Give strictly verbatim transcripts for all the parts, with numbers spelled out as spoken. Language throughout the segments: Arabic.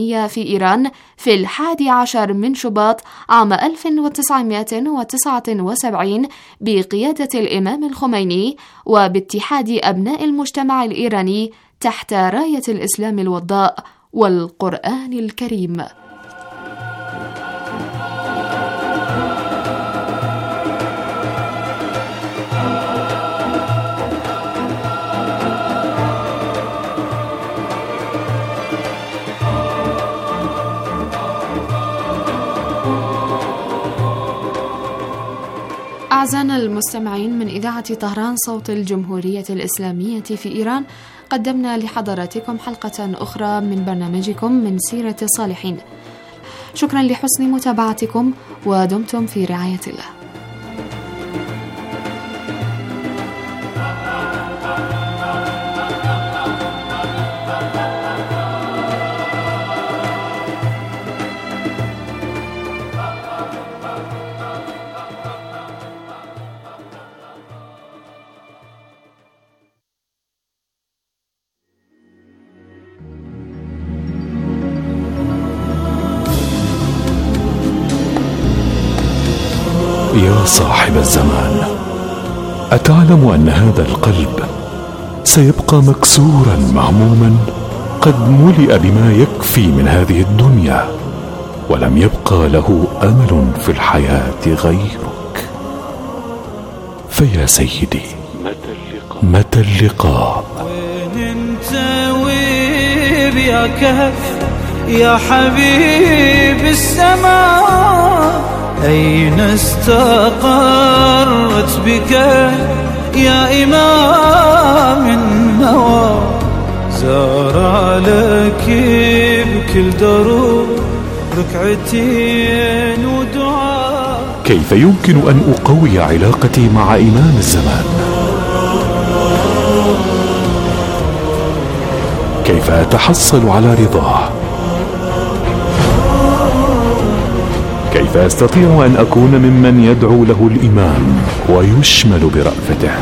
في إيران في الحادي عشر من شباط عام ألف وتسعمائة وتسعة وسبعين بقيادة الإمام الخميني وباتحاد أبناء المجتمع الإيراني تحت راية الإسلام الوضاء والقرآن الكريم. أعزائنا المستمعين، من إذاعة طهران صوت الجمهورية الإسلامية في إيران، قدمنا لحضراتكم حلقة أخرى من برنامجكم من سيرة الصالحين. شكرا لحسن متابعتكم ودمتم في رعاية الله. يا صاحب الزمان، أتعلم أن هذا القلب سيبقى مكسورا مهموما قد ملئ بما يكفي من هذه الدنيا، ولم يبقى له أمل في الحياة غيرك. فيا سيدي، متى اللقاء؟ وين انت وين يا كهف يا حبيب السماء؟ أين استقرت بك يا إمام النوى؟ زار لك بكل دروب ركعتين ودعاء. كيف يمكن أن أقوي علاقتي مع إمام الزمان؟ كيف أتحصل على رضاه؟ كيف أستطيع أن أكون ممن يدعو له الإمام ويشمل برأفته؟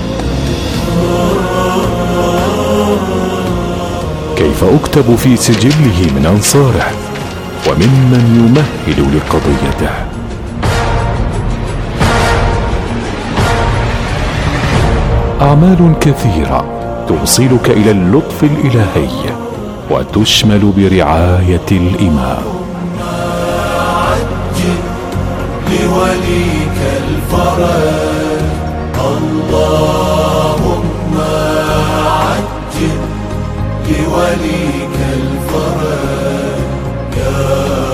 كيف أكتب في سجله من أنصاره وممن يمهد لقضيته؟ أعمال كثيرة توصلك إلى اللطف الإلهي وتشمل برعاية الإمام. لوليك الفرج اللهم عجل لوليك الفرج يا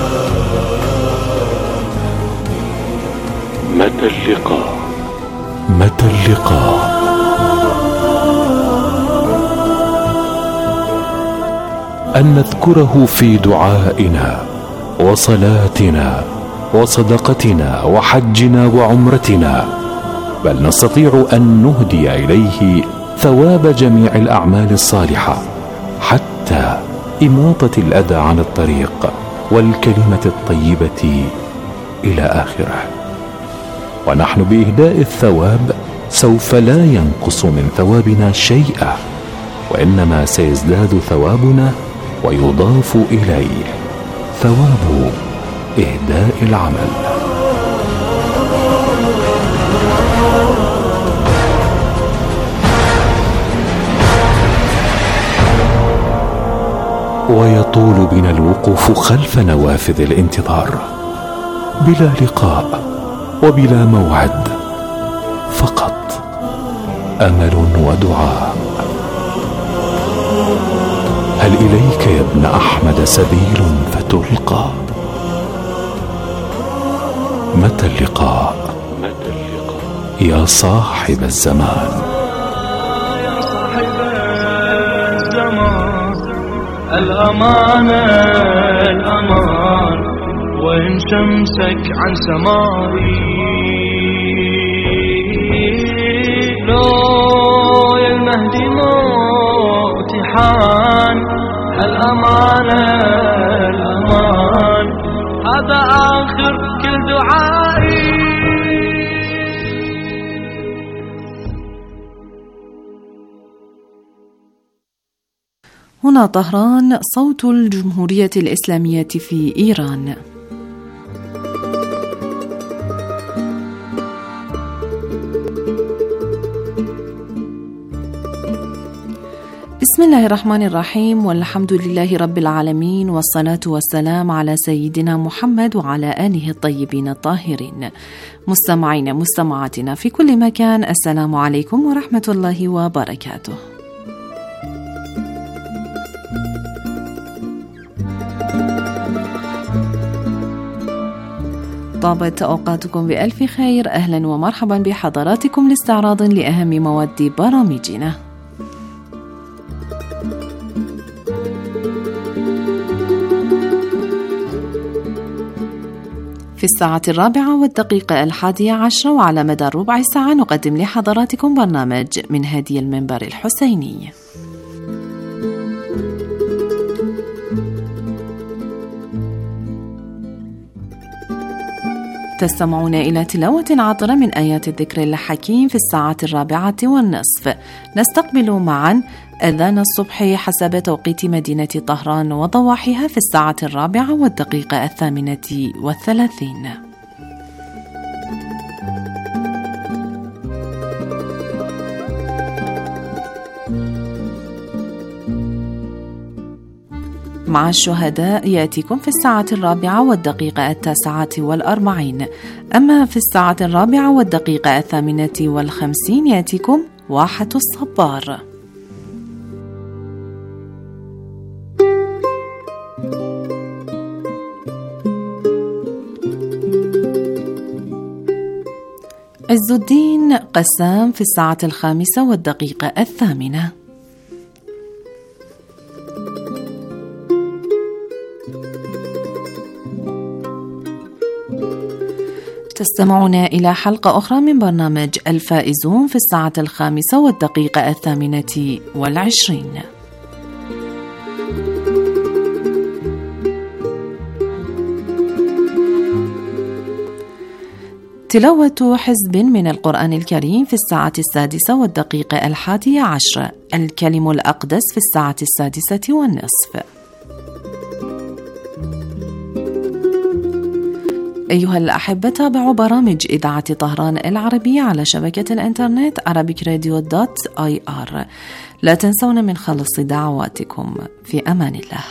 متى اللقاء؟ متى اللقاء؟ أن نذكره في دعائنا وصلاتنا وصدقتنا وحجنا وعمرتنا، بل نستطيع أن نهدي إليه ثواب جميع الأعمال الصالحة، حتى إماطة الأذى عن الطريق والكلمة الطيبة إلى آخره. ونحن بإهداء الثواب سوف لا ينقص من ثوابنا شيئا، وإنما سيزداد ثوابنا ويضاف إليه ثواب إهداء العمل. ويطول بنا الوقوف خلف نوافذ الانتظار بلا لقاء وبلا موعد، فقط أمل ودعاء. هل إليك يا ابن أحمد سبيل فتلقى؟ متى اللقاء؟ متى اللقاء يا صاحب الزمان؟ يا صاحب الزمان، الأمان الأمان، وإن شمسك عن سمائي لو يا المهدي موت حان. الأمان الأمان، هذا آخر كل دعائي. هنا طهران، صوت الجمهورية الإسلامية في إيران. بسم الله الرحمن الرحيم، والحمد لله رب العالمين، والصلاة والسلام على سيدنا محمد وعلى آله الطيبين الطاهرين. مستمعين مستمعاتنا في كل مكان، السلام عليكم ورحمة الله وبركاته. طابت أوقاتكم بألف خير، أهلا ومرحبا بحضراتكم لاستعراض لأهم مواد برامجنا. في الساعة الرابعة والدقيقة الحادية عشر وعلى مدى ربع ساعة نقدم لحضراتكم برنامج من هدي المنبر الحسيني. تستمعون إلى تلاوة عطرة من آيات الذكر الحكيم في الساعة الرابعة والنصف. نستقبل معا أذان الصبح حسب توقيت مدينة طهران وضواحيها في الساعة الرابعة والدقيقة الثامنة والثلاثين. مع الشهداء يأتيكم في الساعة الرابعة والدقيقة التاسعة والأربعين. أما في الساعة الرابعة والدقيقة الثامنة والخمسين يأتيكم واحة الصبار. عز الدين قسام في الساعة الخامسة والدقيقة الثامنة. تستمعون إلى حلقة أخرى من برنامج الفائزون في الساعة الخامسة والدقيقة الثامنة والعشرين. تلاوة حزب من القرآن الكريم في الساعة السادسة والدقيقة الحادية عشر. الكلم الأقدس في الساعة السادسة والنصف. أيها الأحبة، تابعوا برامج إذاعة طهران العربية على شبكة الإنترنت arabic radio dot i r. لا تنسون من خلص دعواتكم. في أمان الله.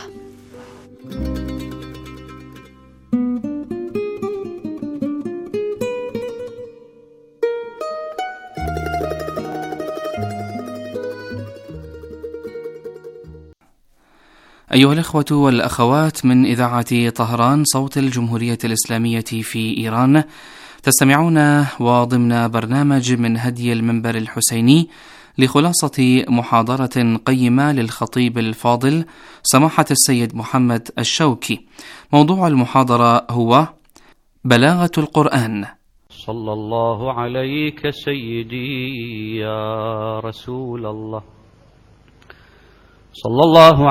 أيها الإخوة والأخوات من إذاعة طهران صوت الجمهورية الإسلامية في إيران، تستمعون وضمن برنامج من هدي المنبر الحسيني لخلاصة محاضرة قيمة للخطيب الفاضل سماحة السيد محمد الشوكي. موضوع المحاضرة هو بلاغة القرآن. صلى الله عليك سيدي يا رسول الله، صلى الله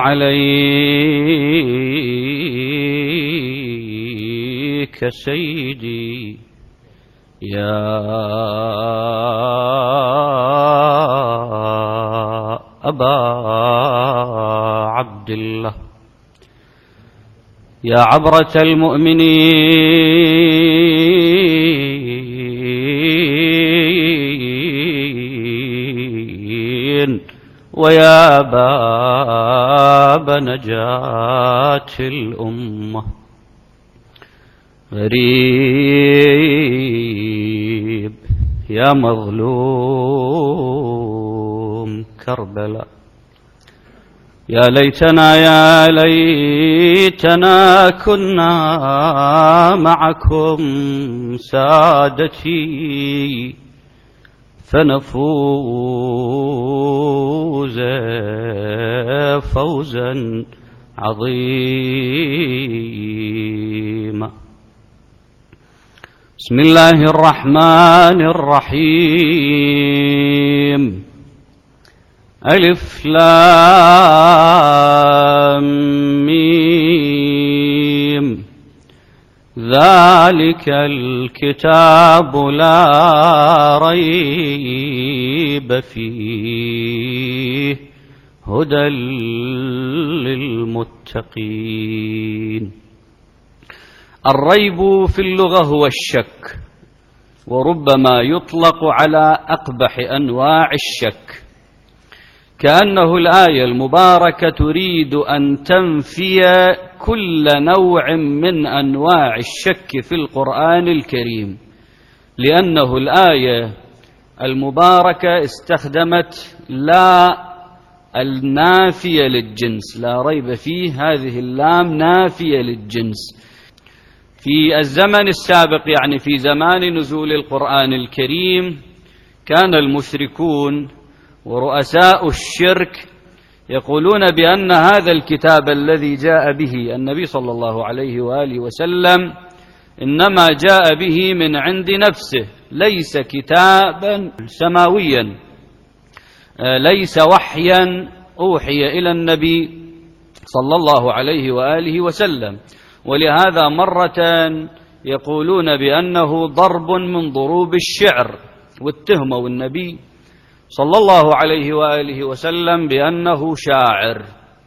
عليك سيدي يا أبا عبد الله، يا عبرة المؤمنين ويا باب نجاة الأمة. غريب يا مظلوم كربلاء، يا ليتنا يا ليتنا كنا معكم سادتي فنفوز فوزا عظيما. بسم الله الرحمن الرحيم. ألف لام ميم. ذلك الكتاب لا ريب فيه هدى للمتقين. الريب في اللغة هو الشك، وربما يطلق على أقبح أنواع الشك، كأنه الآية المباركة تريد أن تنفي كل نوع من أنواع الشك في القرآن الكريم، لأنه الآية المباركة استخدمت لا النافية للجنس، لا ريب فيه، هذه اللام نافية للجنس. في الزمن السابق، يعني في زمان نزول القرآن الكريم، كان المشركون ورؤساء الشرك يقولون بأن هذا الكتاب الذي جاء به النبي صلى الله عليه وآله وسلم إنما جاء به من عند نفسه، ليس كتابا سماويا، ليس وحيا أوحي إلى النبي صلى الله عليه وآله وسلم. ولهذا مرة يقولون بأنه ضرب من ضروب الشعر، واتهموا النبي صلى الله عليه وآله وسلم بأنه شاعر.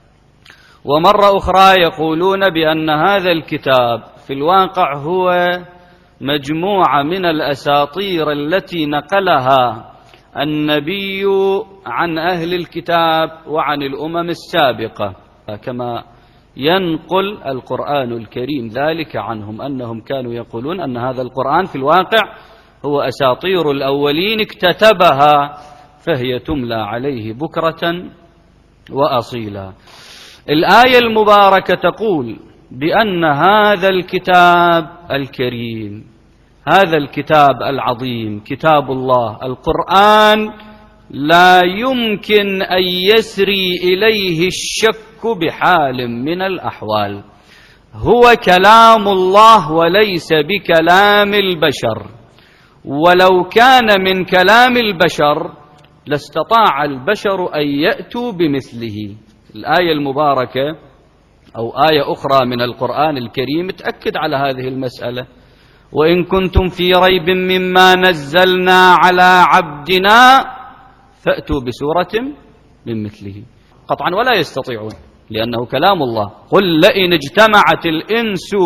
ومرة أخرى يقولون بأن هذا الكتاب في الواقع هو مجموعة من الأساطير التي نقلها النبي عن أهل الكتاب وعن الأمم السابقة، كما ينقل القرآن الكريم ذلك عنهم، أنهم كانوا يقولون أن هذا القرآن في الواقع هو أساطير الأولين اكتتبها فهي تملى عليه بكرة وأصيلا. الآية المباركة تقول بأن هذا الكتاب الكريم، هذا الكتاب العظيم، كتاب الله القرآن، لا يمكن أن يسري إليه الشك بحال من الأحوال، هو كلام الله وليس بكلام البشر، ولو كان من كلام البشر لاستطاع البشر أن يأتوا بمثله. الآية المباركة أو آية أخرى من القرآن الكريم تأكد على هذه المسألة: وإن كنتم في ريب مما نزلنا على عبدنا فأتوا بسورة من مثله. قطعا ولا يستطيعون، لأنه كلام الله. قل لئن اجتمعت الإنس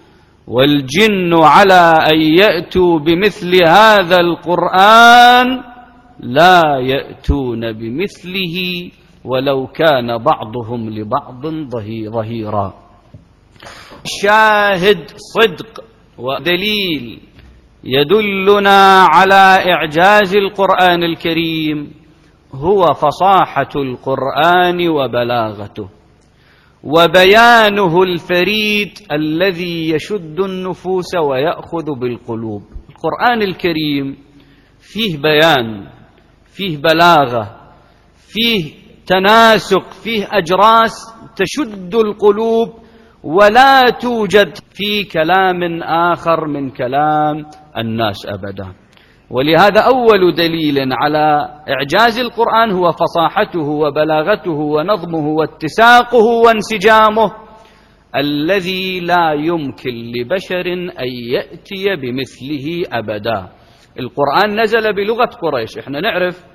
والجن على أن يأتوا بمثل هذا القرآن لا يأتون بمثله ولو كان بعضهم لبعض ظهيرا. شاهد صدق ودليل يدلنا على إعجاز القرآن الكريم هو فصاحة القرآن وبلاغته وبيانه الفريد الذي يشد النفوس ويأخذ بالقلوب. القرآن الكريم فيه بيان، فيه بلاغة، فيه تناسق، فيه أجراس تشد القلوب ولا توجد في كلام آخر من كلام الناس أبدا. ولهذا أول دليل على إعجاز القرآن هو فصاحته وبلاغته ونظمه واتساقه وانسجامه الذي لا يمكن لبشر أن يأتي بمثله أبدا. القرآن نزل بلغة قريش، احنا نعرف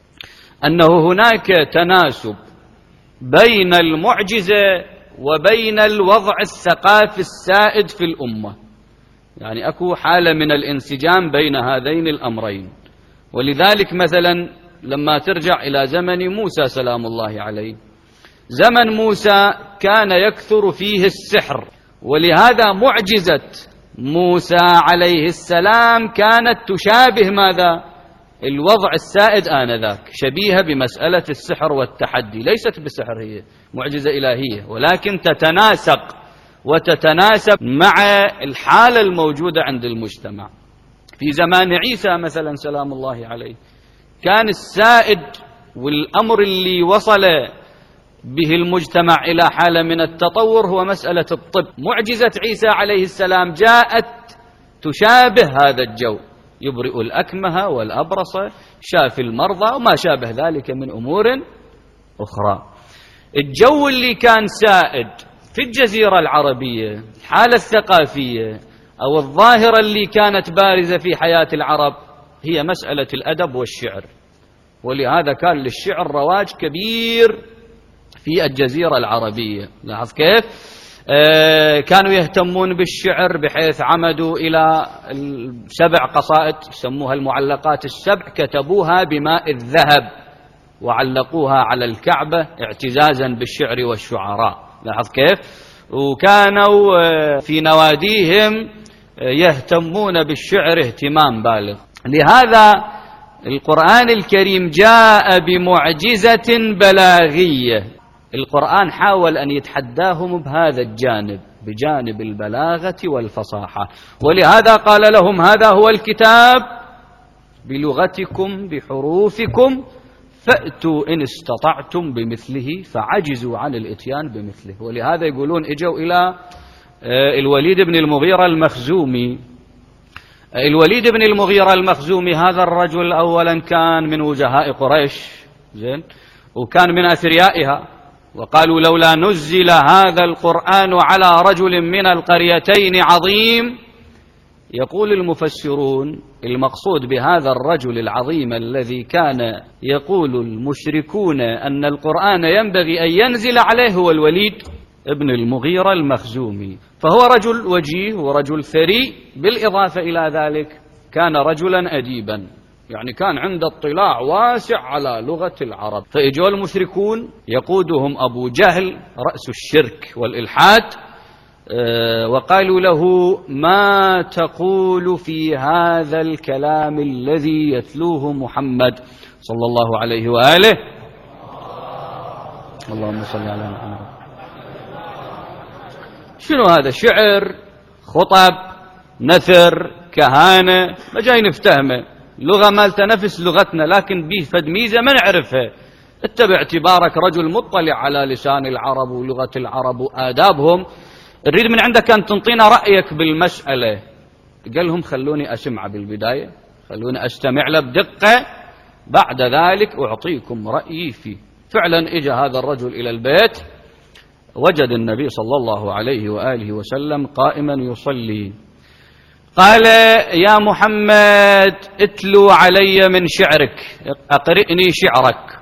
أنه هناك تناسب بين المعجزة وبين الوضع الثقافي السائد في الأمة، يعني أكو حالة من الانسجام بين هذين الأمرين. ولذلك مثلا لما ترجع إلى زمن موسى سلام الله عليه، زمن موسى كان يكثر فيه السحر، ولهذا معجزة موسى عليه السلام كانت تشابه ماذا؟ الوضع السائد آنذاك، شبيهة بمسألة السحر والتحدي. ليست بسحر، هي معجزة إلهية، ولكن تتناسق وتتناسب مع الحالة الموجودة عند المجتمع. في زمان عيسى مثلا سلام الله عليه كان السائد والأمر اللي وصل به المجتمع إلى حالة من التطور هو مسألة الطب. معجزة عيسى عليه السلام جاءت تشابه هذا الجو، يبرئ الأكمه والأبرص، شافي المرضى وما شابه ذلك من أمور أخرى. الجو اللي كان سائد في الجزيرة العربية، الحالة الثقافية أو الظاهرة اللي كانت بارزة في حياة العرب هي مسألة الأدب والشعر، ولهذا كان للشعر رواج كبير في الجزيرة العربية. لاحظ كيف كانوا يهتمون بالشعر بحيث عمدوا إلى سبع قصائد يسموها المعلقات السبع، كتبوها بماء الذهب وعلقوها على الكعبة اعتزازا بالشعر والشعراء. لاحظ كيف. وكانوا في نواديهم يهتمون بالشعر اهتمام بالغ. لهذا القرآن الكريم جاء بمعجزة بلاغية. القرآن حاول أن يتحداهم بهذا الجانب، بجانب البلاغة والفصاحة، ولهذا قال لهم هذا هو الكتاب بلغتكم بحروفكم فأتوا إن استطعتم بمثله، فعجزوا عن الإتيان بمثله. ولهذا يقولون إجوا إلى الوليد بن المغيرة المخزومي. الوليد بن المغيرة المخزومي هذا الرجل أولا كان من وجهاء قريش، زين، وكان من أثريائها، وقالوا لولا نزل هذا القرآن على رجل من القريتين عظيم. يقول المفسرون المقصود بهذا الرجل العظيم الذي كان يقول المشركون أن القرآن ينبغي أن ينزل عليه هو الوليد ابن المغيرة المخزومي. فهو رجل وجيه ورجل ثري، بالإضافة إلى ذلك كان رجلا أديبا، يعني كان عنده اطلاع واسع على لغة العرب. فإجوا المشركون يقودهم أبو جهل رأس الشرك والإلحاد، وقالوا له ما تقول في هذا الكلام الذي يتلوه محمد صلى الله عليه وآله. اللهم صل على محمد. شنو هذا؟ شعر، خطب، نثر، كهانة، ما جاي نفتهمه، لغة مالته نفس لغتنا لكن به فد ميزة ما نعرفها. انت باعتبارك رجل مطلع على لسان العرب ولغة العرب وآدابهم، نريد من عندك أن تنطينا رأيك بالمسألة. قال لهم خلوني أسمع بالبداية، خلوني أستمع له بدقة، بعد ذلك أعطيكم رأيي فيه. فعلا إجا هذا الرجل إلى البيت، وجد النبي صلى الله عليه وآله وسلم قائما يصلي. قال يا محمد اتلو علي من شعرك، أقرئني شعرك.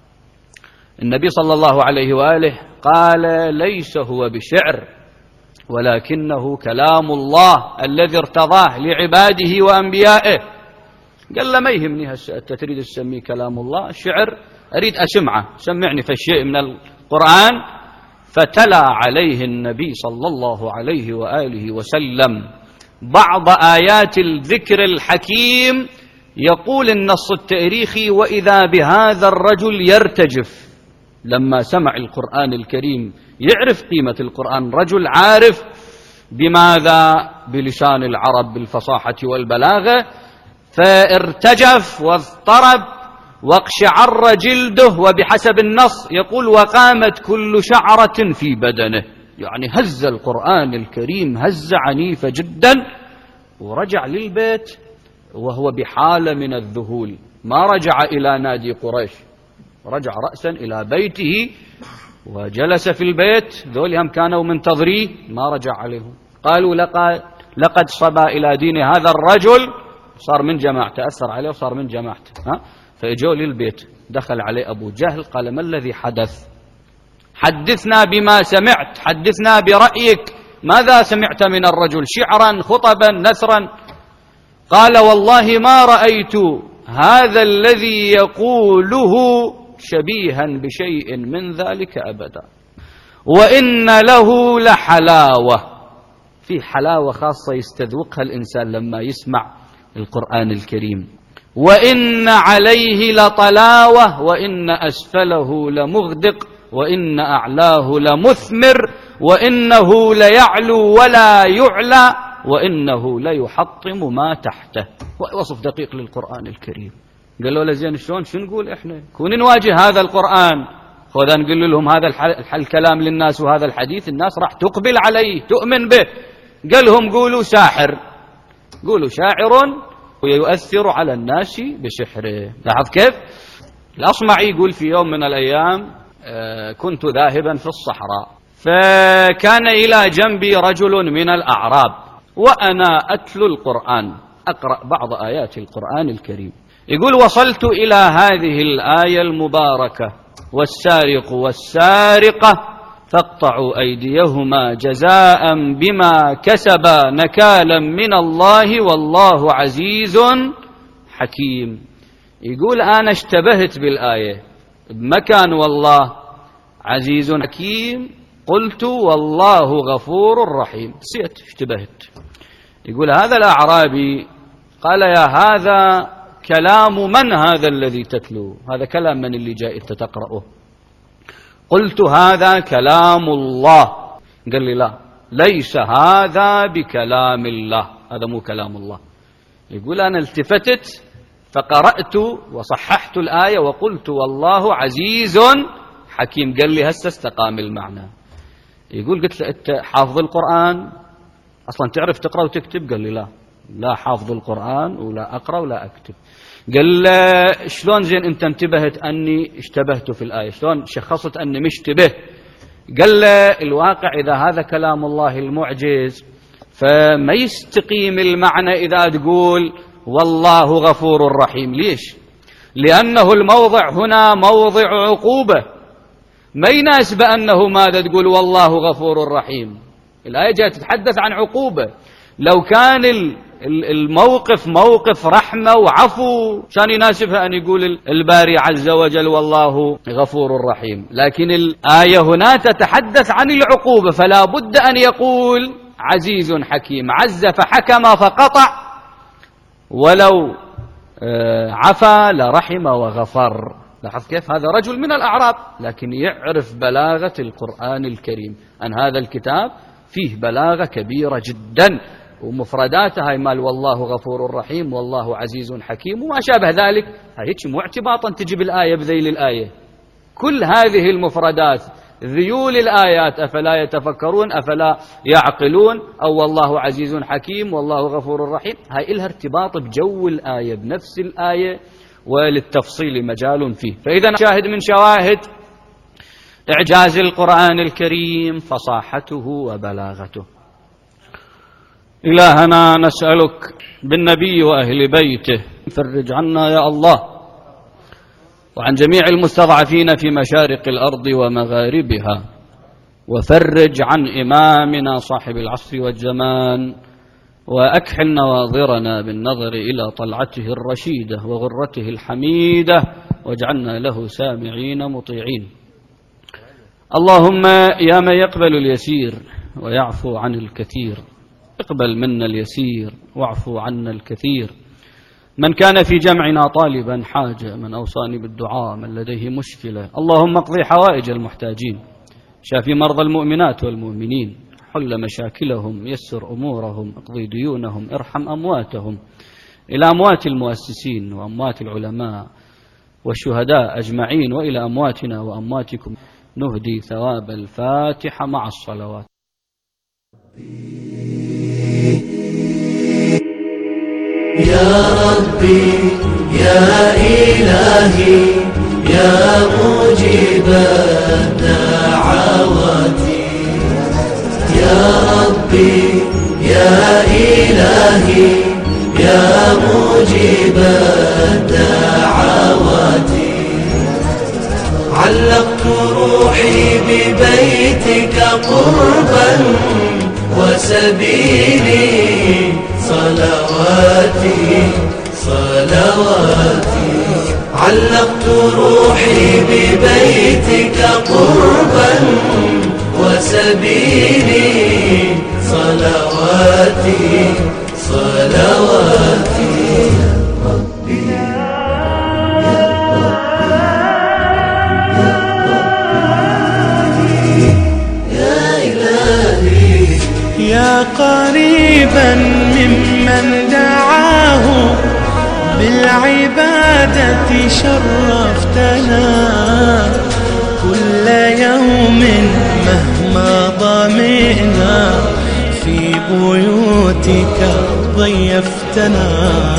النبي صلى الله عليه وآله قال ليس هو بشعر ولكنه كلام الله الذي ارتضاه لعباده وأنبيائه. قال له ما يهمني هسه أنت تريد تسميه كلام الله، شعر أريد أسمعه، سمعني في الشيء من القرآن. فتلا عليه النبي صلى الله عليه وآله وسلم بعض آيات الذكر الحكيم. يقول النص التاريخي وإذا بهذا الرجل يرتجف لما سمع القرآن الكريم، يعرف قيمة القرآن، رجل عارف بماذا؟ بلسان العرب بالفصاحة والبلاغة. فارتجف واضطرب واقشعر جلده، وبحسب النص يقول وقامت كل شعرة في بدنه، يعني هز القرآن الكريم هزة عنيفة جدا. ورجع للبيت وهو بحالة من الذهول، ما رجع إلى نادي قريش، رجع رأسا إلى بيته وجلس في البيت. ذول هم كانوا منتظريه، ما رجع عليهم. قالوا لقد, لقد صبا إلى دين هذا الرجل، صار من جماعته، أثر عليه وصار من جماعته. ها؟ فإجوا للبيت، دخل عليه أبو جهل قال ما الذي حدث؟ حدثنا بما سمعت، حدثنا برأيك، ماذا سمعت من الرجل؟ شعرا، خطبا، نثرا؟ قال والله ما رأيت هذا الذي يقوله شبيها بشيء من ذلك أبدا، وإن له لحلاوة، في حلاوة خاصة يستذوقها الإنسان لما يسمع القرآن الكريم. وإن عليه لطلاوة، وإن أسفله لمغدق، وإن أعلاه لمثمر، وإنه ليعلو ولا يعلى، وإنه ليحطم ما تحته. وصف دقيق للقرآن الكريم. قالوا له زين شلون شو نقول إحنا كون نواجه هذا القرآن؟ خذ نقول لهم هذا الكلام للناس وهذا الحديث الناس راح تقبل عليه تؤمن به. قال لهم قولوا ساحر، قولوا شاعر ويؤثر على الناس بسحره. لاحظ كيف الأصمعي يقول في يوم من الأيام كنت ذاهبا في الصحراء، فكان إلى جنبي رجل من الأعراب وأنا أتلو القرآن، أقرأ بعض آيات القرآن الكريم. يقول وصلت إلى هذه الآية المباركة والسارق والسارقة فاقطعوا أيديهما جزاء بما كسبا نكالا من الله والله عزيز حكيم. يقول أنا اشتبهت بالآية بمكان والله عزيز حكيم قلت والله غفور رحيم، نسيت اشتبهت. يقول هذا الأعرابي قال يا هذا كلام من هذا الذي تتلو؟ هذا كلام من اللي جاء أنت تقرأه؟ قلت هذا كلام الله. قال لي لا، ليس هذا بكلام الله، هذا مو كلام الله. يقول أنا التفتت فقرأت وصححت الآية وقلت والله عزيز حكيم. قال لي هسه استقام المعنى. يقول قلت له أنت حافظ القرآن أصلا تعرف تقرأ وتكتب؟ قال لي لا، لا حافظ القرآن ولا أقرأ ولا أكتب. قال له شلون زين أنت انتبهت أني اشتبهت في الآية؟ شلون شخصت أني مشتبه؟ قال له الواقع إذا هذا كلام الله المعجز فما يستقيم المعنى إذا تقول والله غفور رحيم. ليش؟ لأنه الموضع هنا موضع عقوبة، ما يناسب أنه ماذا تقول والله غفور رحيم. الآية جاءت تتحدث عن عقوبة. لو كان الموقف موقف رحمة وعفو كان يناسبها أن يقول الباري عز وجل والله غفور رحيم، لكن الآية هنا تتحدث عن العقوبة، فلا بد أن يقول عزيز حكيم. عز فحكم فقطع، ولو عفا لرحم وغفر. لاحظ كيف هذا رجل من الأعراب لكن يعرف بلاغة القرآن الكريم، أن هذا الكتاب فيه بلاغة كبيرة جدا، ومفرداتها هاي مال والله غفور رحيم والله عزيز حكيم وما شابه ذلك. هاي هيك مو اعتباطا تجي بالآية بذيل الآية. كل هذه المفردات ذيول الآيات أفلا يتفكرون أفلا يعقلون أو والله عزيز حكيم والله غفور رحيم، هاي إلها ارتباط بجو الآية بنفس الآية وللتفصيل مجال فيه. فإذا شاهد من شواهد إعجاز القرآن الكريم فصاحته وبلاغته. إلهنا نسألك بالنبي وأهل بيته فرج عنا يا الله وعن جميع المستضعفين في مشارق الأرض ومغاربها، وفرج عن إمامنا صاحب العصر والزمان، وأكحل نواظرنا بالنظر إلى طلعته الرشيدة وغرته الحميدة، واجعلنا له سامعين مطيعين. اللهم يا من يقبل اليسير ويعفو عن الكثير، اقبل منا اليسير واعفو عنا الكثير. من كان في جمعنا طالبا حاجة، من أوصاني بالدعاء، من لديه مشكلة، اللهم اقضي حوائج المحتاجين، شافي مرضى المؤمنات والمؤمنين، حل مشاكلهم، يسر أمورهم، اقضي ديونهم، ارحم أمواتهم. إلى أموات المؤسسين وأموات العلماء والشهداء أجمعين، وإلى أمواتنا وأمواتكم نهدي ثواب الفاتحة مع الصلوات. يا ربي يا إلهي يا مجيب الدعوات، يا ربي يا إلهي يا مجيب الدعوات، علقت روحي ببيتك قربا وسبيلي صلواتي صلواتي، علقت روحي ببيتك قربا وسبيلي صلواتي صلواتي. ربي يا قريبا ممن دعاه بالعبادة شرفتنا، كل يوم مهما ضمئنا في بيوتك ضيفتنا،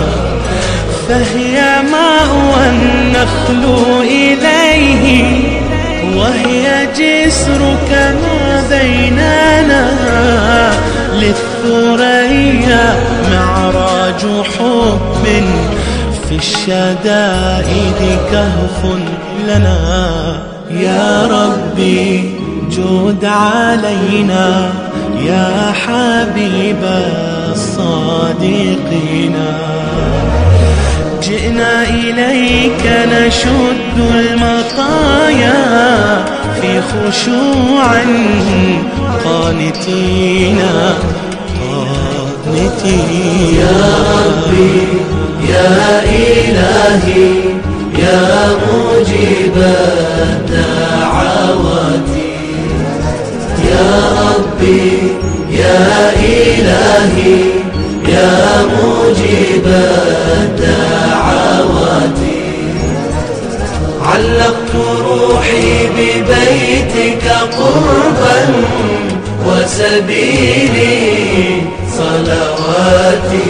فهي مأوى النخل إليه وهي جسرك ما بيننا، للثريا معراج حب في الشدائد كهف لنا. يا ربي جود علينا يا حبيب الصادقين. جئنا إليك نشد المطايا في خشوع قانتين قانتين. يا ربي يا إلهي يا مجيب الدعوات. يا ربي يا إلهي يا مجيب الدعوات. علقت روحي ببيتك قربا وسبيلي صلواتي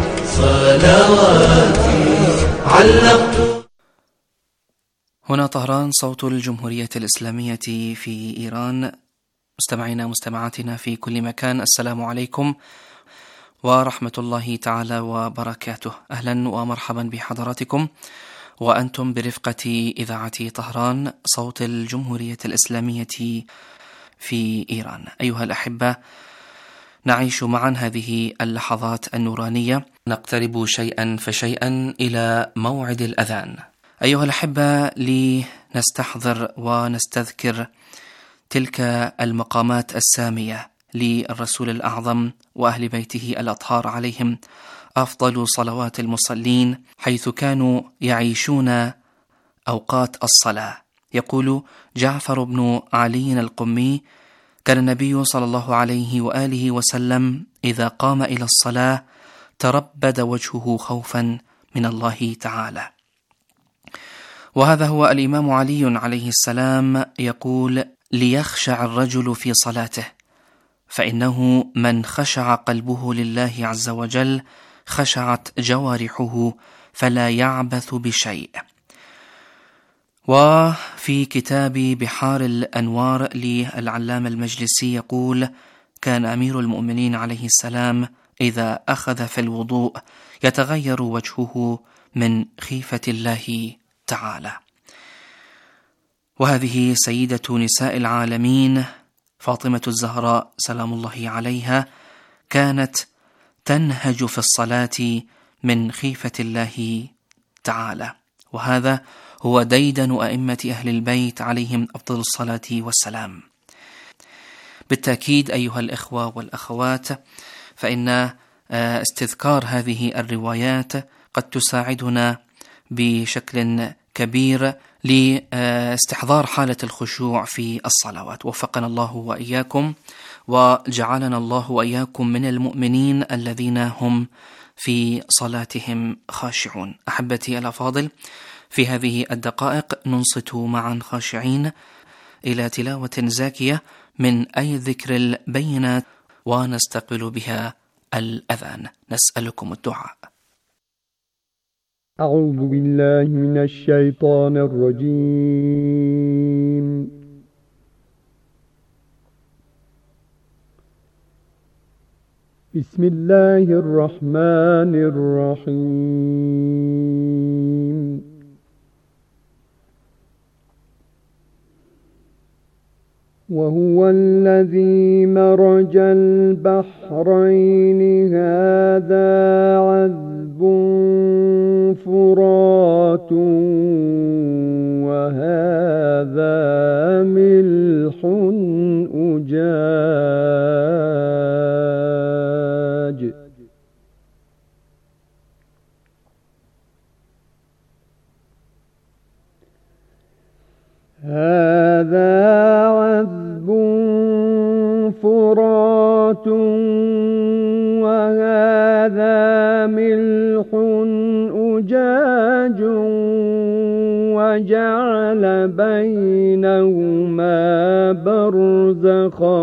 صلواتي. علقت. هنا طهران صوت الجمهورية الإسلامية في إيران. مستمعينا مستمعاتنا في كل مكان، السلام عليكم ورحمة الله تعالى وبركاته. أهلا ومرحبا بحضراتكم وأنتم برفقة إذاعة طهران صوت الجمهورية الإسلامية في إيران. أيها الأحبة، نعيش معا هذه اللحظات النورانية، نقترب شيئا فشيئا إلى موعد الأذان. أيها الأحبة، لنستحضر ونستذكر تلك المقامات السامية للرسول الأعظم وأهل بيته الأطهار عليهم أفضل صلوات المصلين، حيث كانوا يعيشون أوقات الصلاة. يقول جعفر بن علي القمي: كان النبي صلى الله عليه وآله وسلم إذا قام إلى الصلاة تربد وجهه خوفا من الله تعالى. وهذا هو الإمام علي عليه السلام يقول: ليخشع الرجل في صلاته، فإنه من خشع قلبه لله عز وجل خشعت جوارحه فلا يعبث بشيء. وفي كتاب بحار الأنوار للعلامة المجلسي يقول: كان أمير المؤمنين عليه السلام إذا أخذ في الوضوء يتغير وجهه من خيفة الله تعالى. وهذه سيدة نساء العالمين فاطمة الزهراء سلام الله عليها كانت تنهج في الصلاة من خيفة الله تعالى، وهذا هو ديدن أئمة أهل البيت عليهم أفضل الصلاة والسلام. بالتأكيد أيها الإخوة والأخوات، فإن استذكار هذه الروايات قد تساعدنا بشكل كبير لاستحضار حالة الخشوع في الصلوات. وفقنا الله وإياكم وجعلنا الله وإياكم من المؤمنين الذين هم في صلاتهم خاشعون. أحبتي الأفاضل، في هذه الدقائق ننصت معا خاشعين إلى تلاوة زاكية من أي الذكر البينات ونستقبل بها الأذان. نسألكم الدعاء. أعوذ بالله من الشيطان الرجيم. بسم الله الرحمن الرحيم. وهو الذي مرج البحرين هذا عذب فرات وهذا ملح أجاج هذا عذب فرات وهذا ملح أجاج وجعل بينهما برزخا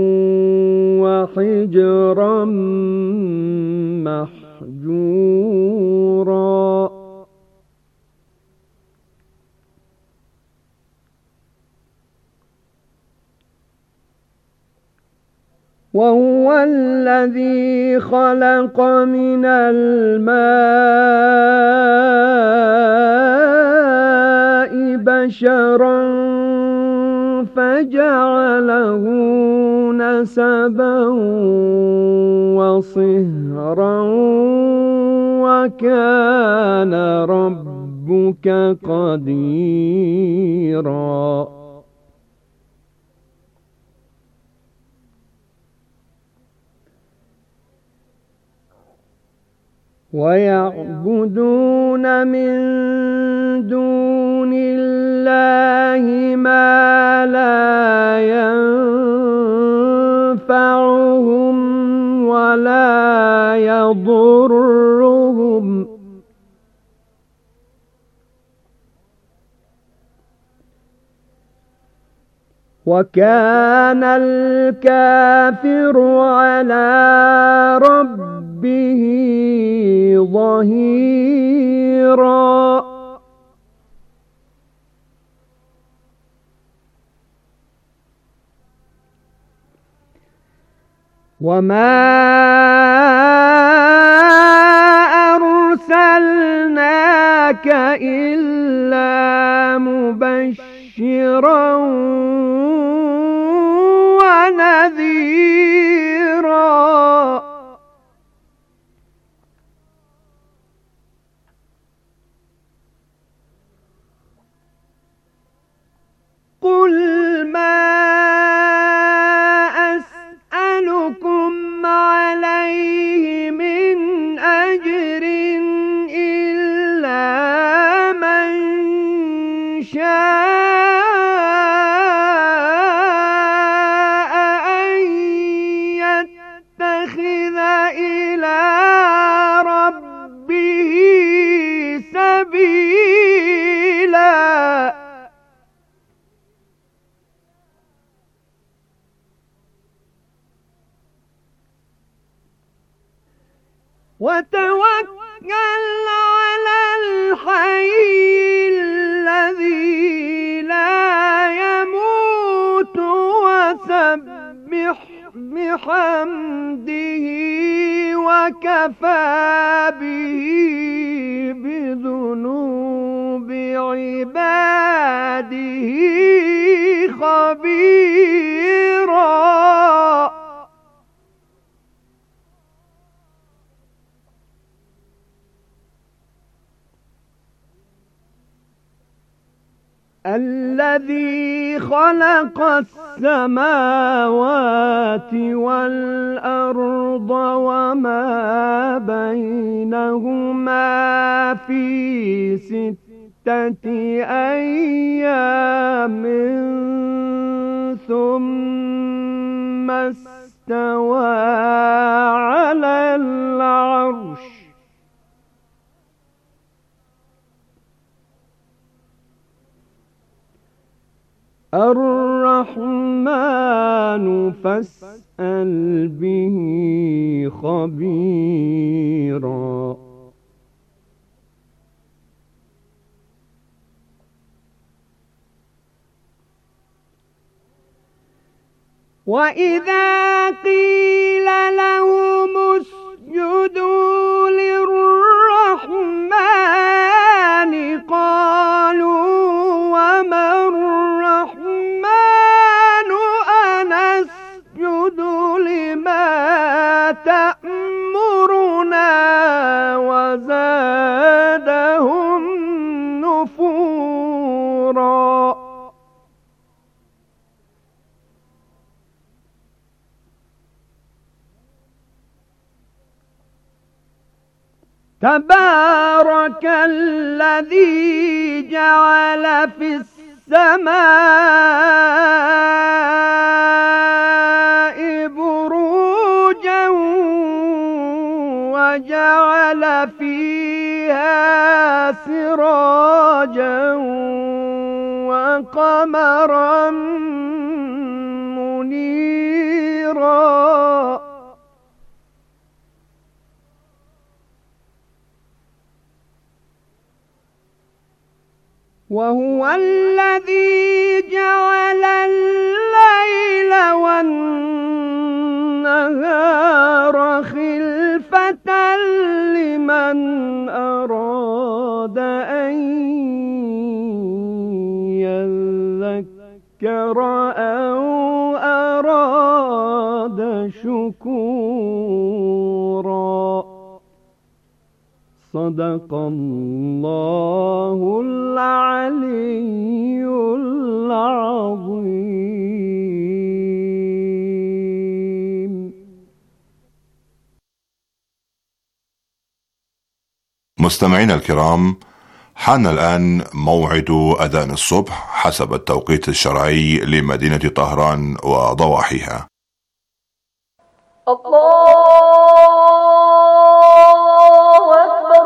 وحجرا محجورا. وهو الذي خلق من الماء بشرا فجعله نسبا وصهرا وكان ربك قديرا ويعبدون من دون الله ما لا ينفعهم ولا يضرهم وكان الكافر على ربه ظهيرا وما أرسلناك إلا مبشرا ونذيرا قل ما أسألكم عليه من أجر إلا من شاء أن يتخذ إلى ربه سبيلا وتوكل على الحي الذي لا يموت وسبح بحمده وكفى به بذنوب عباده خبيرا الذي خلق السماوات والأرض وما بينهما في ستة أيام ثم استوى على العرش الرحمن فاسأل به خبيرا وإذا قيل لهم اسجدوا للرحمن قالوا وما الرحمن أنسجد لما تأمرنا وزادهم نفورا تبارك الذي جعل في السماء بروجا وجعل فيها سراجا وقمرا منيرا وهو الذي جعل الليل والنهار خلفة لمن أراد أن يذكر ذكر أو أراد شكورا. صدق الله العلي العظيم. مستمعينا الكرام، حان الآن موعد أذان الصبح حسب التوقيت الشرعي لمدينة طهران وضواحيها. الله أكبر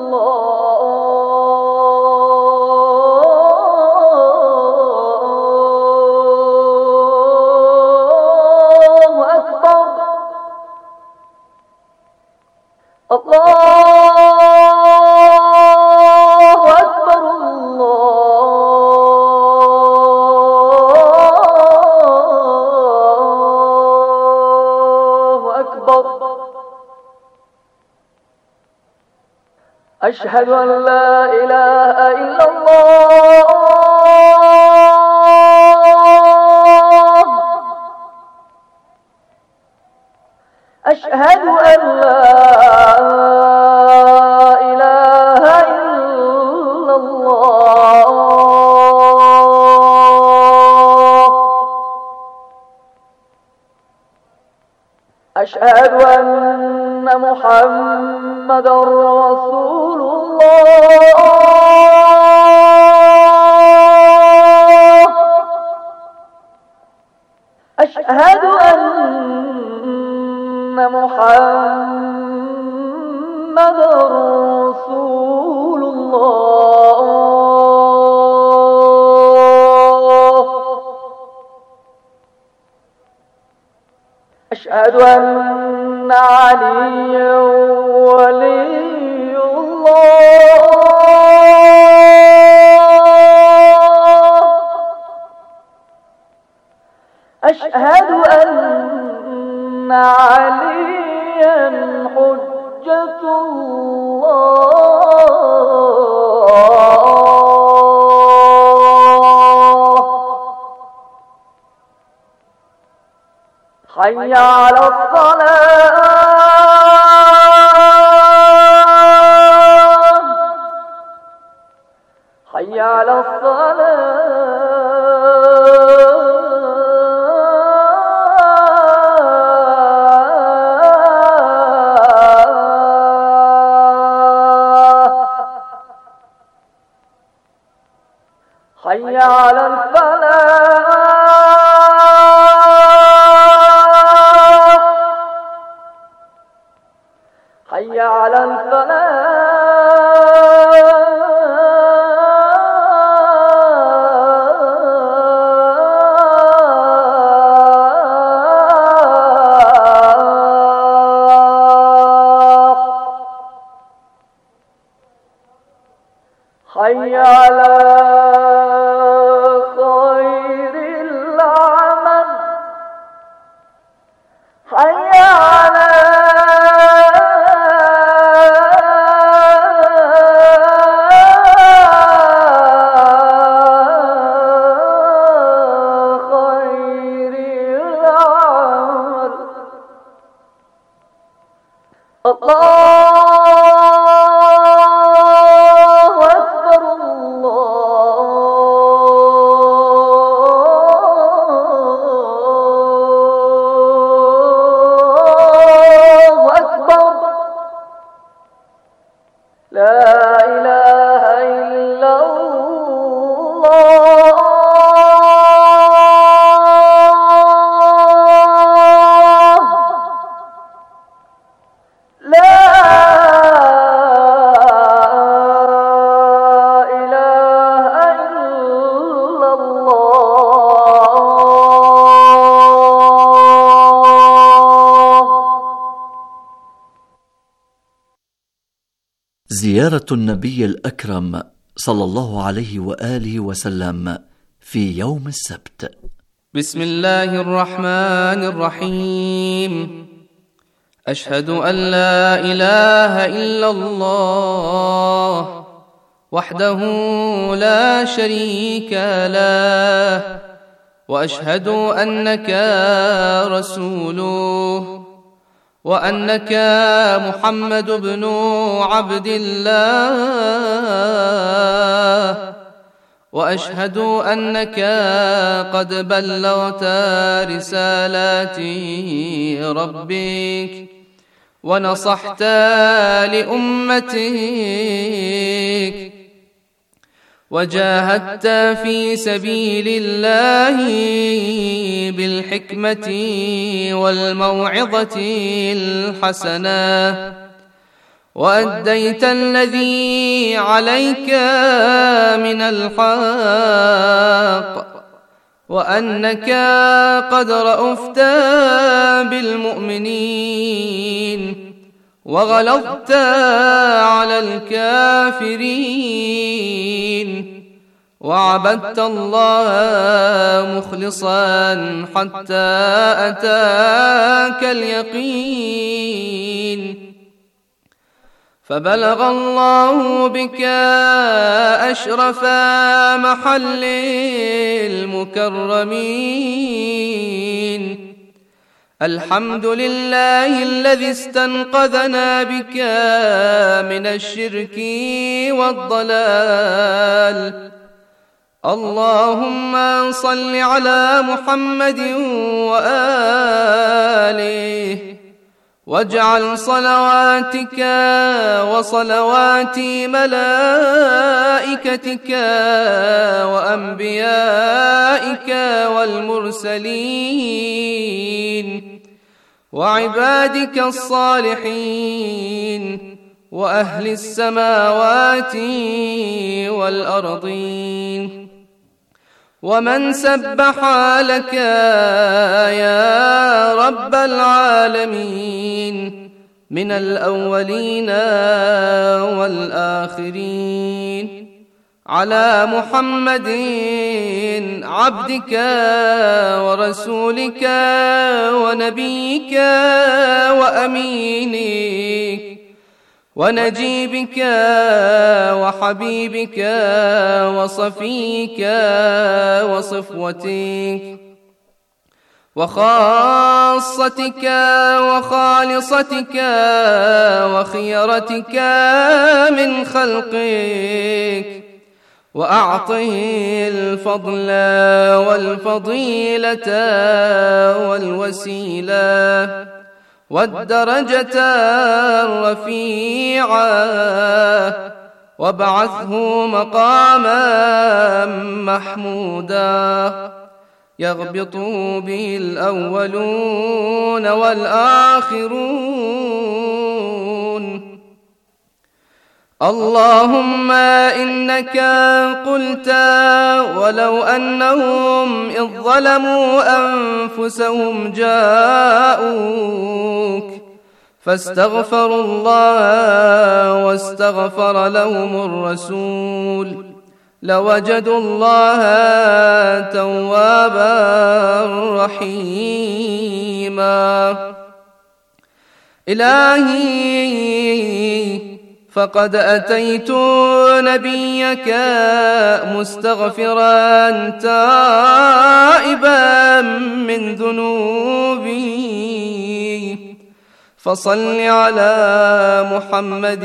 الله أكبر. الله أشهد أن لا إله إلا الله. أشهد أن لا إله إلا الله. أشهد أن محمدًا رسول الله. أشهد أن محمدًا رسول الله. أشهد أن عليا ولي الله. أشهد أن عليا حجة الله. حي على الصلاة. حي على الصلاة. حي على الفلاح. حي على الفلاح. حي على خير العمل. حي على خير العمل. الله زيارة النبي الأكرم صلى الله عليه وآله وسلم في يوم السبت. بسم الله الرحمن الرحيم. أشهد أن لا إله إلا الله وحده لا شريك له وأشهد أنك رسوله وأنك محمد بن عبد الله، وأشهد أنك قد بلغت رسالات ربك ونصحت لأمتك وجاهدت في سبيل الله بالحكمة والموعظة الحسنة، وأديت الذي عليك من الحق، وأنك قد رأفت بالمؤمنين وغلظت على الكافرين، وعبدت الله مخلصا حتى أتاك اليقين، فبلغ الله بك أشرف محل المكرمين. الحمد لله الذي استنقذنا بك من الشرك والضلال. اللهم صل على محمد وآله، واجعل صلواتك وصلوات ملائكتك وأنبيائك والمرسلين وعبادك الصالحين وأهل السماوات والأرضين ومن سبح لك يا رب العالمين من الأولين والآخرين، على محمد عبدك ورسولك ونبيك وأمينك ونجيبك وحبيبك وصفيك وصفوتك وخاصتك وخالصتك وخيرتك من خلقك، وأعطه الفضل والفضيلة والوسيلة والدرجة الرفيعة، وابعثه مقاما محمودا يغبط به الأولون والآخرون. اللهم إنك قلت ولو أنهم إذ ظلموا أنفسهم جاءوك فاستغفروا الله واستغفر لهم الرسول لوجدوا الله توابا رحيما. إلهي فقد أتيت نبيك مستغفرا تائبا من ذنوبي، فصل على محمد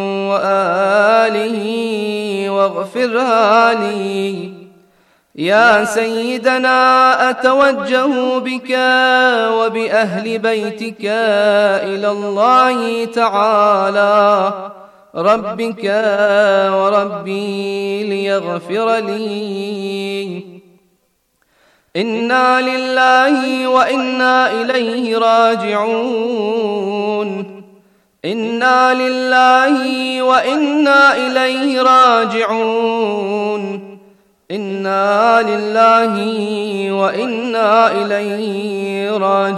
وآله واغفرها لي. يا سيدنا أتوجه بك وبأهل بيتك إلى الله تعالى ربك وربي ليغفر لي. إنا لله وإنا إليه راجعون، إنا لله وإنا إليه راجعون، إنا لله وإنا إليه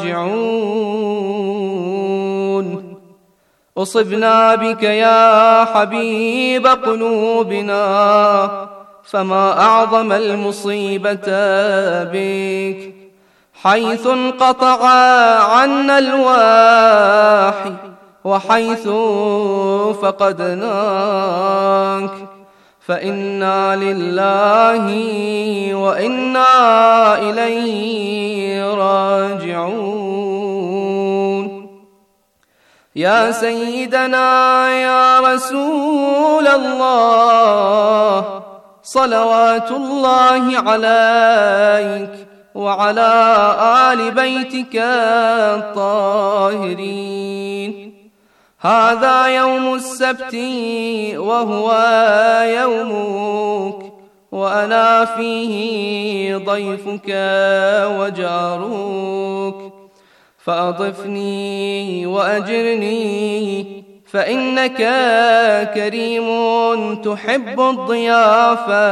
راجعون. أصبنا بك يا حبيب قلوبنا، فما أعظم المصيبة بك، حيث انقطع عنا الواحي وحيث فقدناك، فإنا لله وإنا إليه راجعون. يا سيدنا يا رسول الله، صلوات الله عليك وعلى آل بيتك الطاهرين. هذا يوم السبت وهو يومك، وأنا فيه ضيفك وجارك، فأضفني وأجرني، فإنك كريم تحب الضيافة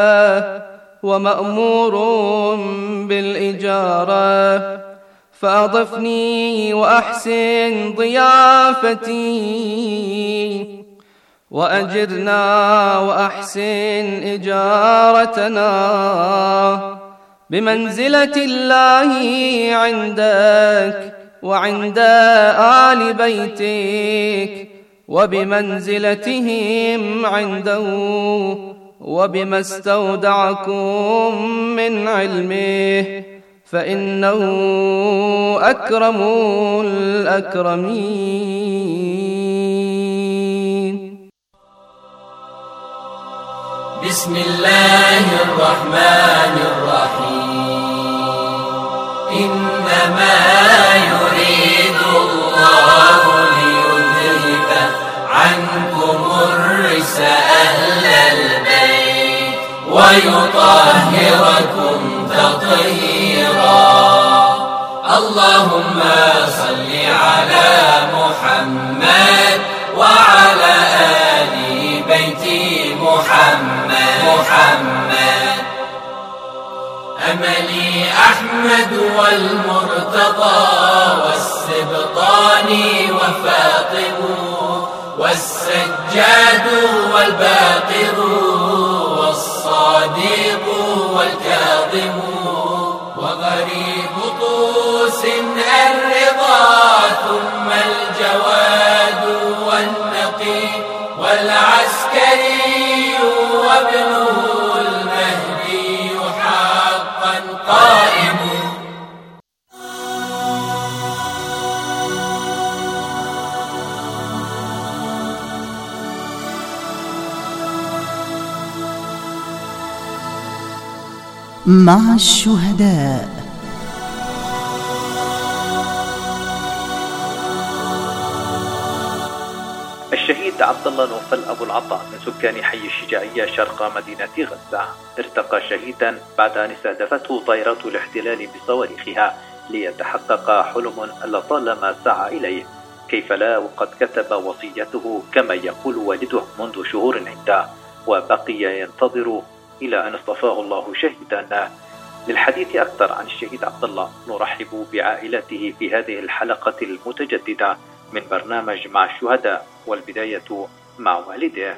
ومأمور بالإجارة، فأضفني وأحسن ضيافتي، وأجرنا وأحسن إجارتنا بمنزلة الله عندك وعند آل بيتك، وبمنزلتهم عنده، وبما استودعكم من علمه، فإنه أكرم الأكرمين. بسم الله الرحمن الرحيم. إنما يريد الله ليذهب عنكم الرجس أهل البيت ويطهركم تطهيرا. اللهم صل على محمد وعلى آل بيت محمد محمد. أملي أحمد والمرتضى والسبطان وفاطم والسجاد والباقر والصادق والكاظم وغريب طوس الرضا، ثم الجواد والنقي والعسكري وابنه المهدي حقا قائم. مع الشهداء. الشهيد عبد الله نوفل أبو العطاء من سكان حي الشجاعية شرق مدينة غزة ارتقى شهيدا بعد أن استهدفته طائرات الاحتلال بصواريخها ليتحقق حلم لطالما سعى إليه، كيف لا وقد كتب وصيته كما يقول والده منذ شهور عدة، وبقي ينتظر إلى أن اصطفاه الله شهيدا. للحديث أكثر عن الشهيد عبد الله نرحب بعائلته في هذه الحلقة المتجددة من برنامج مع الشهداء، والبداية مع والده.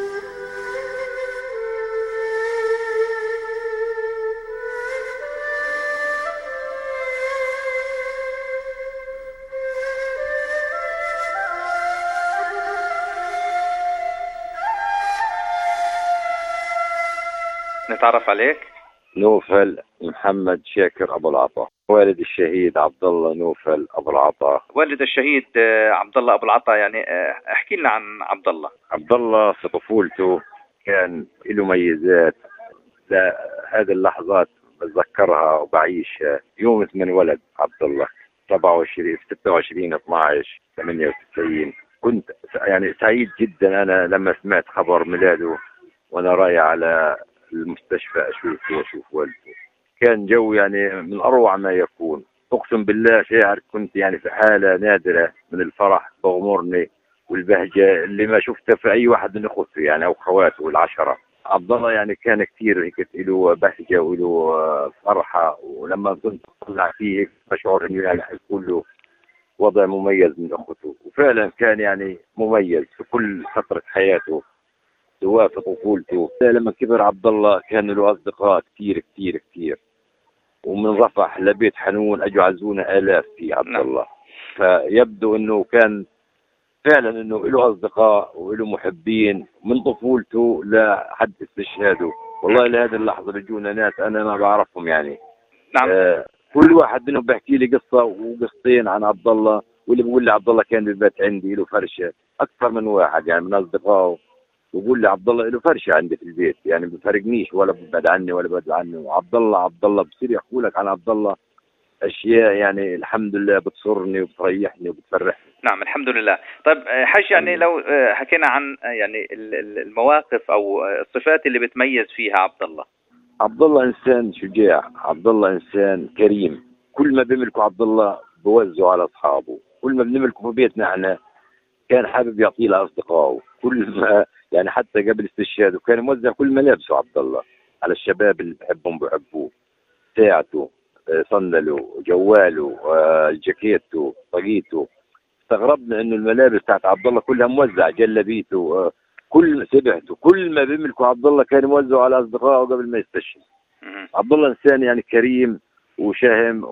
نتعرف عليك؟ نوفل محمد شاكر أبو العطاء، والد الشهيد عبد الله نوفل أبو العطاء. والد الشهيد عبد الله أبو العطاء، يعني احكي لنا عن عبد الله. عبد الله في طفولته كان له ميزات، هذه اللحظات بتذكرها وبعيشها. يوم من ولد عبد الله سبعة وعشرين ستة وعشرين اثناشر ثمانية وتسعين، كنت يعني سعيد جدا أنا لما سمعت خبر ميلاده وأنا رايح على المستشفى أشوفه وأشوف والده. كان جو يعني من أروع ما يكون، أقسم بالله شاعر كنت يعني في حالة نادرة من الفرح بغمرني والبهجة اللي ما شفتها في أي واحد من أخوته يعني أو خواته العشرة. عبد الله يعني كان كثير هيك له بهجة وله فرحة، ولما كنت أطلع فيه بشعر إنه يعني حيكون له وضع مميز من أخوته، وفعلا كان يعني مميز في كل فترة حياته سواء في طفولته. لما كبر عبد الله كان له أصدقاء كثير كثير كثير، ومن رفح لبيت حنون أجوا عزونا آلاف في عبد الله. فيبدو أنه كان فعلا انه له اصدقاء وله محبين من طفولته لحد استشهاده. والله لهذه اللحظه بيجونا ناس انا ما بعرفهم يعني. نعم. آه كل واحد منهم بيحكي لي قصه وقصتين عن عبد الله، واللي بيقول لي عبد الله كان ببيت عندي له فرشه. اكثر من واحد يعني من اصدقائه بيقول لي عبد الله له فرشه عندي في البيت، يعني ما بفرقنيش ولا ببعد عني ولا ببعد عنه. عبد الله عبد الله بصير يحكوا لك عن عبد الله اشياء يعني الحمد لله بتسرني وبتريحني وبتفرحني. نعم الحمد لله. طيب حج، يعني لو حكينا عن يعني المواقف او الصفات اللي بتميز فيها عبد الله. عبد الله انسان شجاع، عبد الله انسان كريم. كل ما بيملكه عبد الله بوزعه على اصحابه، كل ما بنملكه في بيتنا احنا كان حابب يعطيه لاصدقائه. كل ما يعني حتى قبل استشهاده كان موزع كل ملابسه عبد الله على الشباب اللي بحبهم بحبوه، ساعته، صندله، جواله، جاكيته، طاقيته. استغربنا انه الملابس بتاعت عبد الله كلها موزعه، جلبيته، كل سبعته، كل ما بيملكه عبد الله كان موزعه على اصدقائه قبل ما يستشهد. عبد الله انسان يعني كريم وشهم،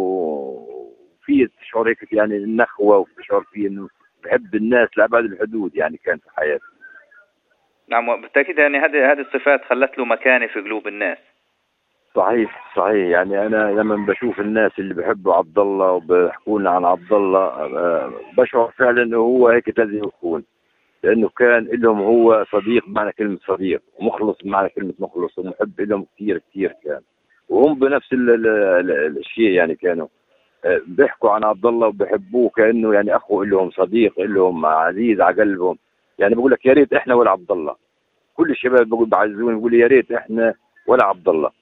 وفي تشعر هيك يعني النخوه، وتشعر فيه انه بحب الناس لابعد الحدود يعني كان في حياته. نعم بالتاكيد، يعني هذه هذه الصفات خلت له مكانه في قلوب الناس. صحيح صحيح. يعني انا لما بشوف الناس اللي بحبوا عبد الله وبيحكوا لنا عن عبد الله بشعر فعلا انه هو هيك لازم يكون، لانه كان لهم هو صديق بمعنى كلمه صديق، ومخلص بمعنى كلمه مخلص، ومحب لهم كثير كثير كان. وهم بنفس ال ال ال الشيء يعني كانوا بيحكوا عن عبد الله وبحبوه كانه يعني اخو لهم، صديق لهم، عزيز على قلبهم. يعني بقول لك يا ريت احنا ولا عبد الله. كل الشباب بقول بعزوني بقول يا ريت احنا ولا عبد الله.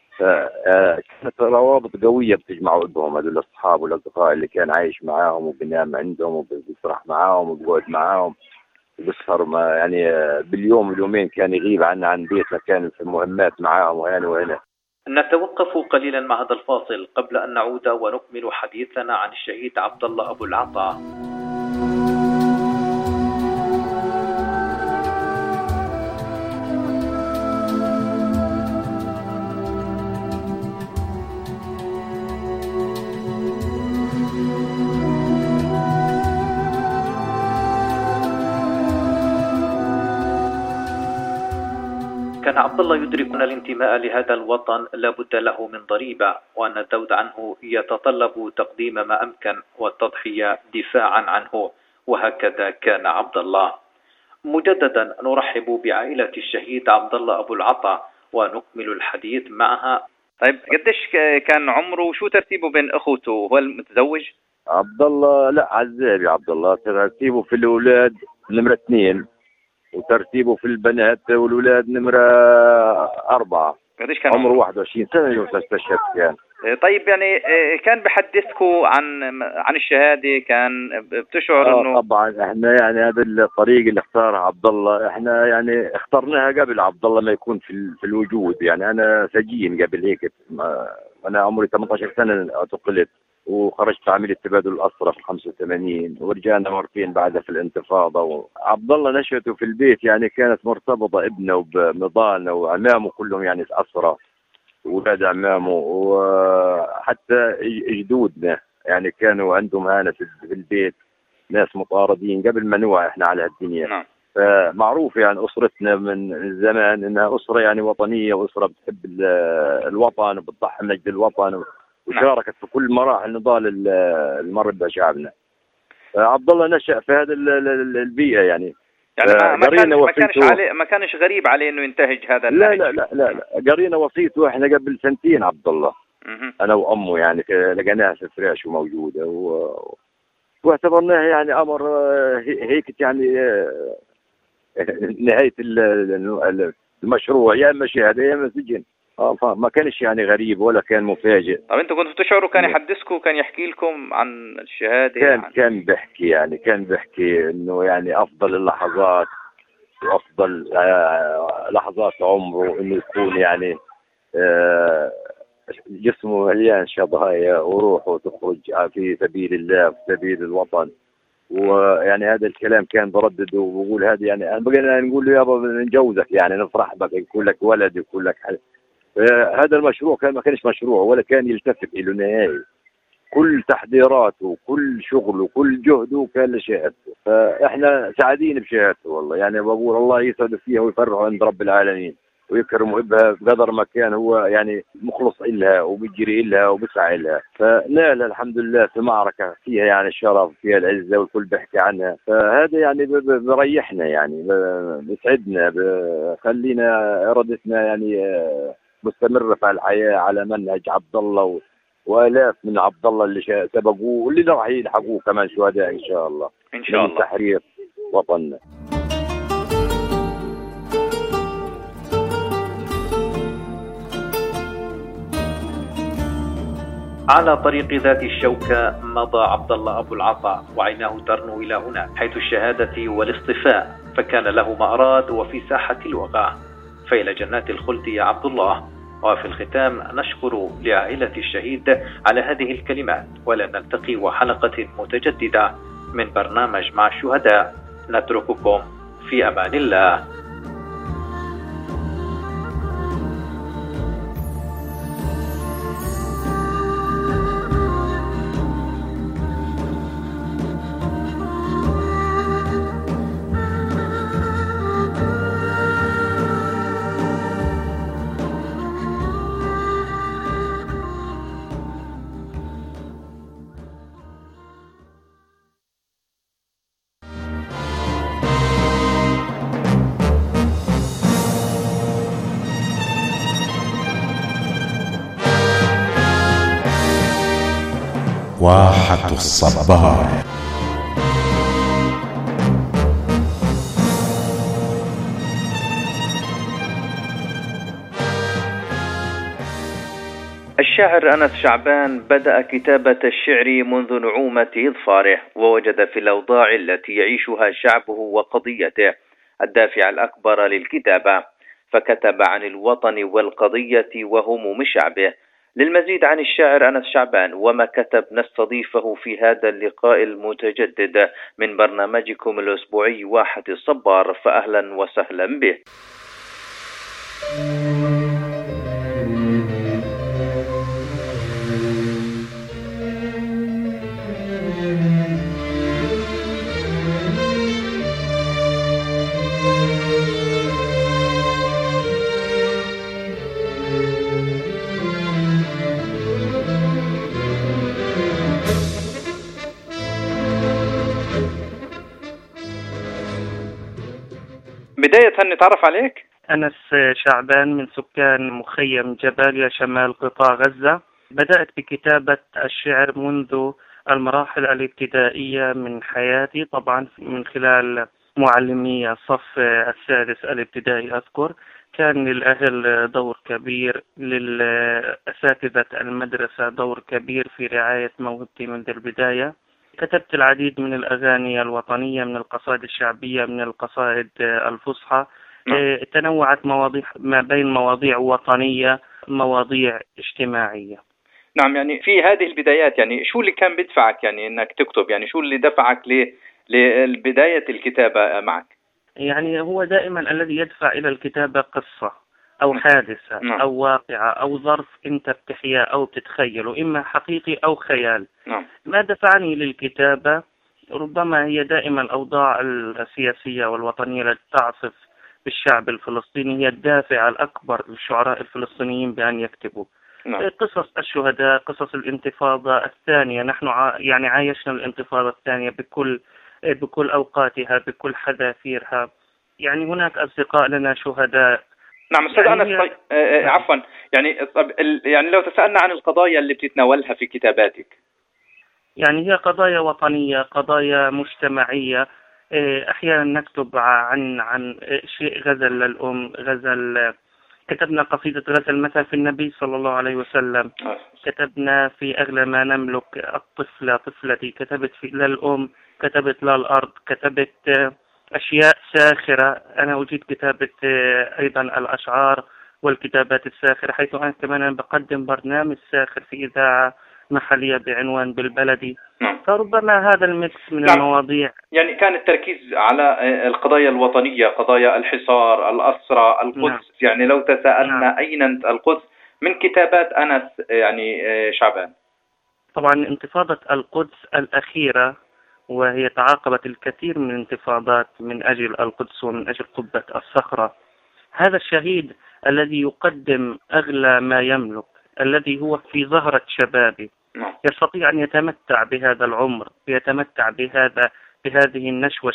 كانت روابط قويه بتجمعوا بهم هذول الاصحاب والاصدقاء اللي كان عايش معاهم وبنام عندهم وبيسرح معاهم وبيقعد معاهم وبيسهر ما يعني باليوم اليومين كان يغيب عنا عن بيتنا، كان في مهمات معاهم وهنا وهنا. نتوقف قليلا مع هذا الفاصل قبل ان نعود ونكمل حديثنا عن الشهيد عبد الله ابو العطا. كان عبد الله يدرك أن الانتماء لهذا الوطن لا بد له من ضريبة، وأن الذود عنه يتطلب تقديم ما أمكن والتضحية دفاعا عنه، وهكذا كان عبد الله. مجددا نرحب بعائلة الشهيد عبد الله أبو العطا ونكمل الحديث معها. طيب قديش كان عمره وشو ترتيبه بين أخوته؟ هو المتزوج؟ عبد الله لا عزابي. عبد الله ترتيبه في الأولاد نمرة اثنين، وترتيبه في البنات والولاد نمرة أربعة. قديش كان عمره واحد وعشرين سنة يوم استشهد كان. طيب يعني كان بحدثكم عن عن الشهادة، كان بتشعر آه انه طبعا احنا يعني هذا الطريق اللي اختارها عبد الله احنا يعني اخترناها قبل عبد الله ما يكون في في الوجود. يعني انا سجين قبل هيك، انا عمري ثمانية عشر سنة اعتقلت وخرجت عملية تبادل الأسرى في خمسة وثمانين، ورجعنا مرتين بعدها في الانتفاضة. عبد الله نشأته في البيت يعني كانت مرتبطة ابنه وبنضالنا وعمامه كلهم يعني أسرى، وولاد عمامه وحتى جدودنا يعني كانوا عندهم هانة في البيت ناس مطاردين قبل ما نوعى احنا على الدنيا. نعم. فمعروف يعني أسرتنا من زمان إنها أسرة يعني وطنية، وأسرة بتحب الوطن وبتضحي من أجل الوطن، وشاركت في كل مراحل نضال المر بشعبنا. عبد الله نشأ في هذا البيئة يعني. يعني ما, ما, كان ما كانش عليه ما كانش غريب عليه انه ينتهج هذا لا لا لا لا, لا. قرينا وصيته احنا قبل سنتين عبد الله. م- انا وامه يعني لقيناها في فراش وموجوده و... واعتبرناها يعني امر هيك يعني نهايه المشروع، يا اما شهاده يا اما سجن. اه ما كانش يعني غريب ولا كان مفاجئ. طب انتوا كنتوا تشعروا كان يحدثكم كان يحكي لكم عن الشهاده؟ كان عن... كان بيحكي يعني كان بيحكي انه يعني افضل اللحظات وافضل آه لحظات عمره انه يكون يعني آه جسمه مليان شظايا وروحه تخرج في سبيل الله في سبيل الوطن. ويعني هذا الكلام كان بردده وبقول هذا يعني بقينا نقول له يابا نجوزك يعني نفرح بك يكون لك ولد يكون لك حل. هذا المشروع كان ما كانش مشروع ولا كان يلتفت له نهائي. كل تحضيراته وكل شغله وكل جهده كان لشهادته، فاحنا سعيدين بشهادته والله. يعني بقول الله يسعد فيها ويفرحه عند رب العالمين ويكرمه بها بقدر ما كان هو يعني مخلص إلها وبيجري إلها وبسعى إلها، فنال الحمد لله في معركة فيها يعني الشرف فيها العزة والكل بيحكي عنها. فهذا يعني بريحنا يعني بيسعدنا بخلينا إرادتنا يعني مستمرة في الحياة على منهج عبد الله وآلاف من عبد الله اللي سبقوه واللي راح يلحقوه كمان شهداء إن شاء الله إن شاء الله تحرير وطننا. على طريق ذات الشوكة مضى عبد الله أبو العطاء وعيناه ترنو إلى هناك حيث الشهادة والاصطفاء، فكان له ما أراد وفي ساحة الوغى. فإلى جنات الخلد يا عبد الله. وفي الختام نشكر لعائلة الشهيد على هذه الكلمات، ولا نلتقي وحلقة متجددة من برنامج مع الشهداء. نترككم في أمان الله. واحة الصبار. الشاعر أنس شعبان بدأ كتابة الشعر منذ نعومة إظفاره، ووجد في الأوضاع التي يعيشها شعبه وقضيته الدافع الأكبر للكتابة، فكتب عن الوطن والقضية وهموم شعبه. للمزيد عن الشاعر أنس شعبان وما كتب نستضيفه في هذا اللقاء المتجدد من برنامجكم الأسبوعي واحة الصبار، فأهلا وسهلا به. بداية نتعرف عليك. أنس شعبان من سكان مخيم جباليا شمال قطاع غزة. بدأت بكتابة الشعر منذ المراحل الابتدائية من حياتي، طبعا من خلال معلمي الصف السادس الابتدائي. أذكر كان للأهل دور كبير، للأساتذة المدرسة دور كبير في رعاية موهبتي منذ البداية. كتبت العديد من الأغاني الوطنية، من القصائد الشعبية، من القصائد الفصحى. تنوعت مواضيع ما بين مواضيع وطنية، مواضيع اجتماعية. نعم، يعني في هذه البدايات يعني شو اللي كان بدفعك يعني انك تكتب؟ يعني شو اللي دفعك لبداية الكتابة معك؟ يعني هو دائما الذي يدفع إلى الكتابة قصة أو حادثة نعم. أو واقعة أو ظرف أنت بتحياه أو بتتخيله، إما حقيقي أو خيال. نعم. ما دفعني للكتابة ربما هي دائما الأوضاع السياسية والوطنية التي تعصف بالشعب الفلسطيني، هي الدافع الأكبر للشعراء الفلسطينيين بأن يكتبوا. نعم. قصص الشهداء، قصص الانتفاضة الثانية. نحن ع... يعني عايشنا الانتفاضة الثانية بكل بكل أوقاتها، بكل حذافيرها. يعني هناك أصدقاء لنا شهداء. نعم أستاذ يعني أنس. طيب آه عفوا يعني يعني لو تسألنا عن القضايا اللي بتتناولها في كتاباتك. يعني هي قضايا وطنية، قضايا مجتمعية. أحيانا نكتب عن عن شيء غزل للأم، غزل. كتبنا قصيدة غزل مثلا في النبي صلى الله عليه وسلم. كتبنا في أغلى ما نملك الطفلة طفلتي، كتبت في للأم، كتبت للأرض، كتبت أشياء ساخرة. أنا أجيد كتابة أيضا الأشعار والكتابات الساخرة، حيث أنا كمان بقدم برنامج ساخر في إذاعة محلية بعنوان بالبلدي. نعم. فربما هذا الميكس من نعم. المواضيع. يعني كان التركيز على القضايا الوطنية، قضايا الحصار، الأسرى، القدس. نعم. يعني لو تساءلنا نعم. أين القدس من كتابات أنس يعني شعبان؟ طبعا انتفاضة القدس الأخيرة، وهي تعاقبت الكثير من الانتفاضات من أجل القدس ومن أجل قبة الصخرة. هذا الشهيد الذي يقدم أغلى ما يملك، الذي هو في زهرة شبابه، يستطيع أن يتمتع بهذا العمر، يتمتع بهذا بهذه النشوة